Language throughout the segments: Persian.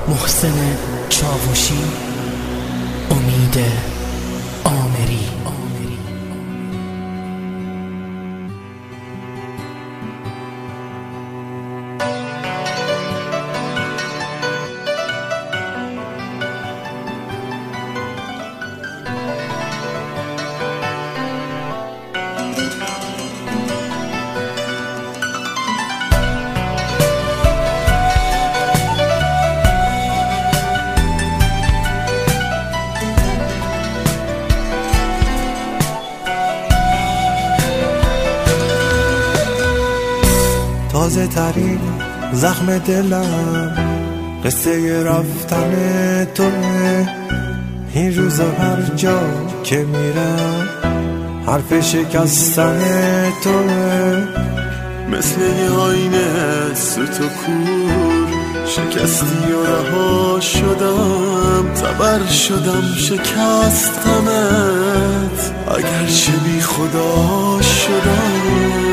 محسن چاوشی، امید آمری. تازه ترین زخم دلم قصه رفتن توه. این روزا هر جا که میرم حرف شکستن توه. مثل یه آینه سوت و کور شکستی و رها شدم، تبر شدم شکستمت اگرچه بی خدا شدم.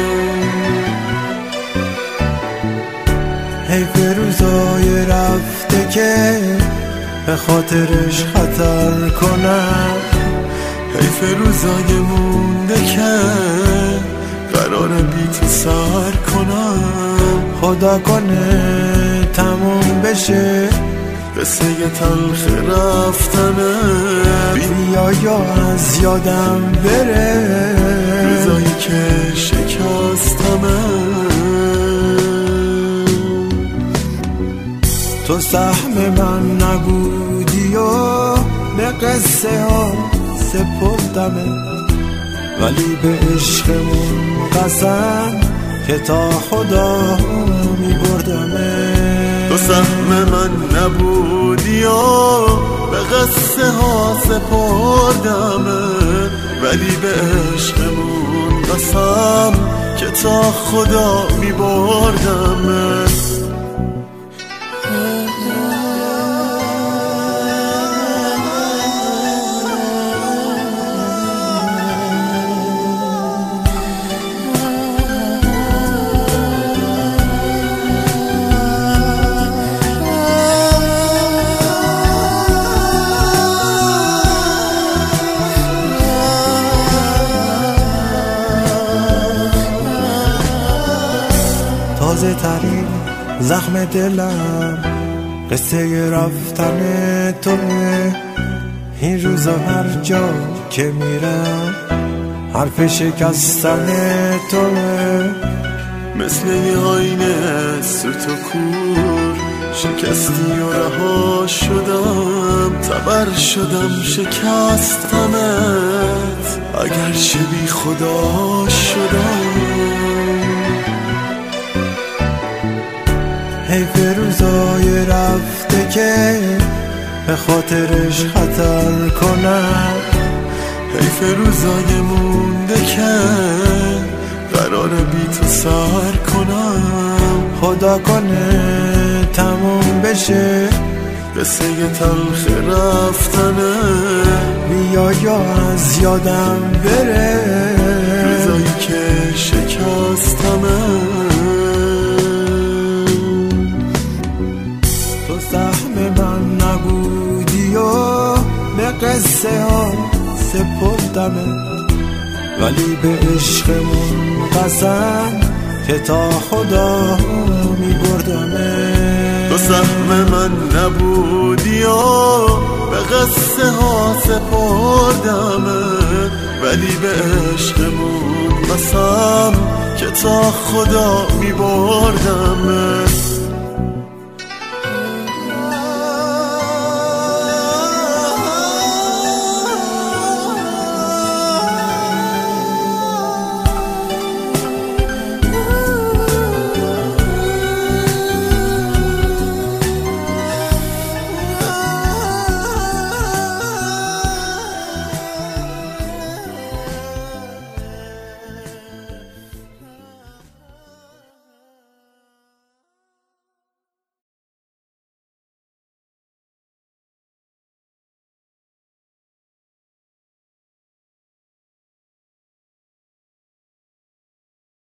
حیف روزای رفته که به خاطرش خطر کنم، حیف روزای مونده که قراره بی تو سر کنم. خدا کنه تموم بشه قصه تلخ رفتنه، بیا یا از یادم بره روزایی که شکستمه. تو سهم من نبودی و به قصه ها سپردمه، ولی به عشقمون قسم که تا خدا میبردمه. تو سهم من نبودی و به قصه ها سپردمه، ولی به عشقمون قسم که تا خدا میبردمه. تازه ترین زخم دلم قصه رفتن توه. این روزا هر جا که میرم حرف شکستن توه. مثل یه آینه سوت و کور شکستی و رها شدم، تبر شدم شکستمت اگرچه بی خدا شدم. حیف روزای رفته که به خاطرش خطر کنم، حیف روزای مونده که قراره بی تو سر کنم. خدا کنه تموم بشه قصه تلخ رفتنه، بیا یا از یادم بره روزایی که شکستمه. تو سهم من نبودی و به قصه ها سپردمه، ولی به عشقمون قسم که تا خدا میبردمه. تو سهم من نبودی و به قصه ها سپردمه، ولی به عشقمون قسم که تا خدا میبردمه.